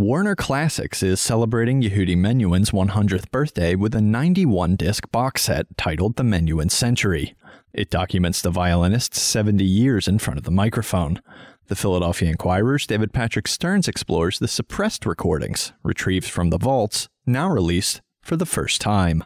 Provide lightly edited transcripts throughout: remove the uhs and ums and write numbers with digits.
Warner Classics is celebrating Yehudi Menuhin's 100th birthday with a 91-disc box set titled The Menuhin Century. It documents the violinist's 70 years in front of the microphone. The Philadelphia Inquirer's David Patrick Stearns explores the suppressed recordings, retrieved from the vaults, now released for the first time.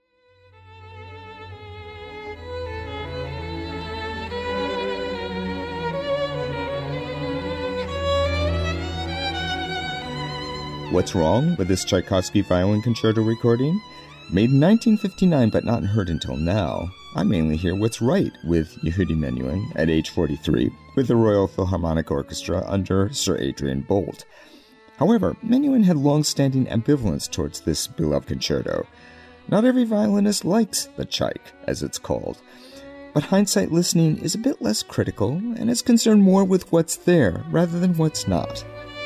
What's wrong with this Tchaikovsky violin concerto recording? Made in 1959 but not heard until now, I mainly hear what's right with Yehudi Menuhin at age 43 with the Royal Philharmonic Orchestra under Sir Adrian Boult. However, Menuhin had long-standing ambivalence towards this beloved concerto. Not every violinist likes the Tchaik, as it's called. But hindsight listening is a bit less critical and is concerned more with what's there rather than what's not.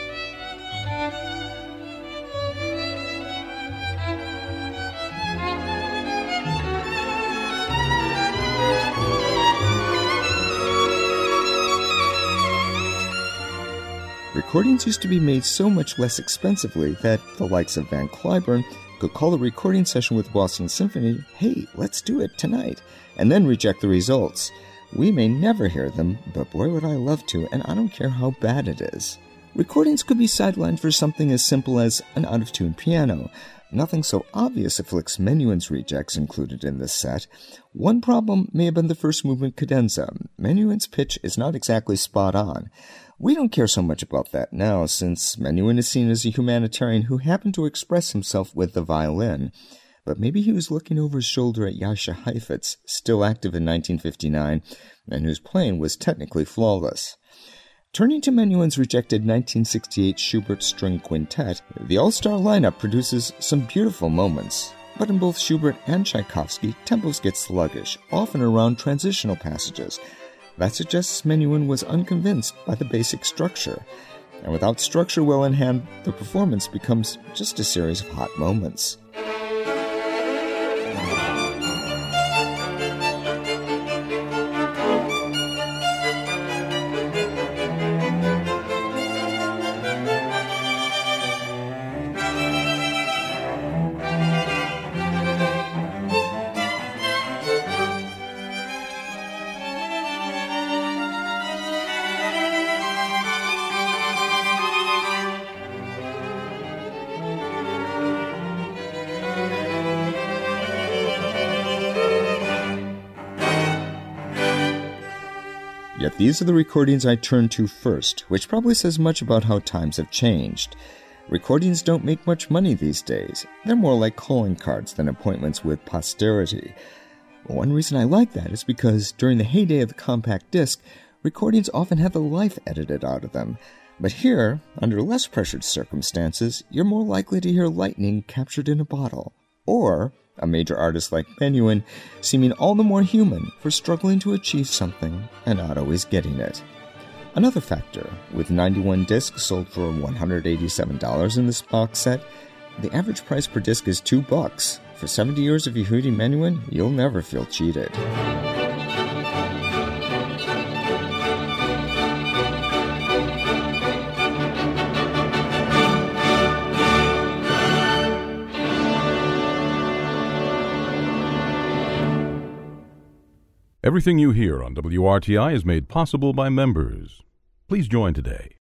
Recordings used to be made so much less expensively that the likes of Van Cliburn could call a recording session with Boston Symphony, "Hey, let's do it tonight," and then reject the results. We may never hear them, but boy would I love to, and I don't care how bad it is. Recordings could be sidelined for something as simple as an out-of-tune piano. Nothing so obvious afflicts Menuhin's rejects included in this set. One problem may have been the first movement cadenza. Menuhin's pitch is not exactly spot on. We don't care so much about that now, since Menuhin is seen as a humanitarian who happened to express himself with the violin. But maybe he was looking over his shoulder at Jascha Heifetz, still active in 1959, and whose playing was technically flawless. Turning to Menuhin's rejected 1968 Schubert String Quintet, the all-star lineup produces some beautiful moments. But in both Schubert and Tchaikovsky, tempos get sluggish, often around transitional passages. That suggests Menuhin was unconvinced by the basic structure. And without structure well in hand, the performance becomes just a series of hot moments. Yet these are the recordings I turn to first, which probably says much about how times have changed. Recordings don't make much money these days. They're more like calling cards than appointments with posterity. One reason I like that is because during the heyday of the compact disc, recordings often have a life edited out of them. But here, under less pressured circumstances, you're more likely to hear lightning captured in a bottle. Or a major artist like Menuhin seeming all the more human for struggling to achieve something and not always getting it. Another factor, with 91 discs sold for $187 in this box set, the average price per disc is $2. For 70 years of Yehudi Menuhin, you'll never feel cheated. Everything you hear on WRTI is made possible by members. Please join today